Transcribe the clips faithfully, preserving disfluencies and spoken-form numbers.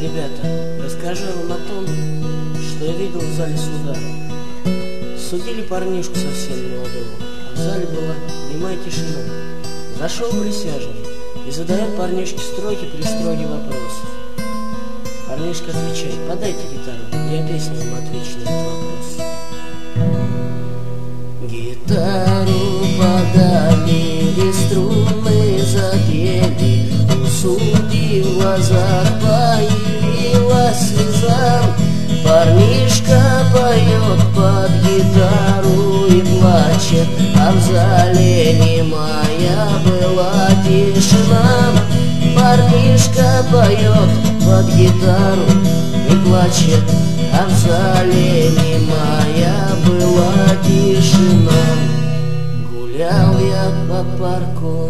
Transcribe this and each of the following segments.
Ребята, расскажу вам о том, что я видел в зале суда. Судили парнишку совсем молодого, а в зале была немая тишина. Зашел присяжный и задает парнишке строгий-пристрогий вопрос. Парнишка отвечает: подайте гитару, я песню вам отвечу на этот вопрос. Гитару подали и струны запели, у судьи в глазах появилась слеза. Парнишка поет под гитару и плачет, а в зале немая была тишина. Парнишка поет под гитару и плачет, а в зале немая была тишина. Гулял я по парку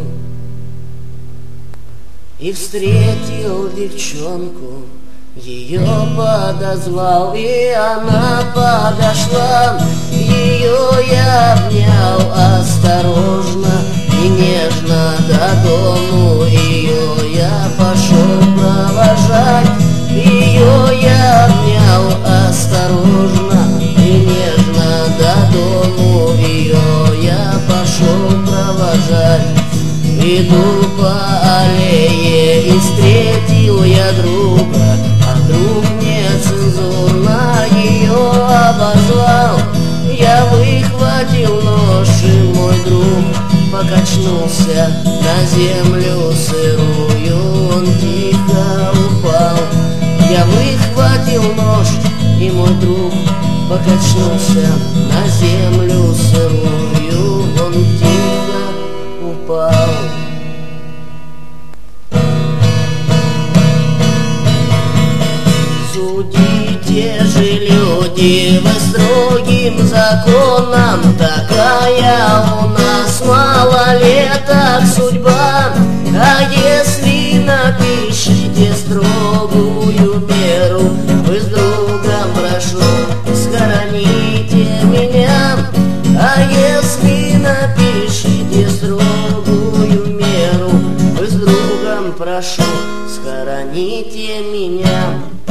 и встретил девчонку. Ее подозвал, и она подошла. Ее я обнял осторожно и нежно до дому. Ее я пошел провожать. Ее я обнял осторожно и нежно до дому. Ее я пошел провожать. Иду по аллее и встретил я друга, а друг нецензурно ее обозвал. Я выхватил нож, и мой друг покачнулся на землю сырую, он тихо упал. Я выхватил нож, и мой друг покачнулся на землю сырую, он тихо упал. Судите же, люди, вы строгим законом, такая у нас малолеток судьба. А если напишите строгую меру, вы с другом, прошу, схороните меня. А если напишите строгую меру, вы с другом, прошу, схороните меня.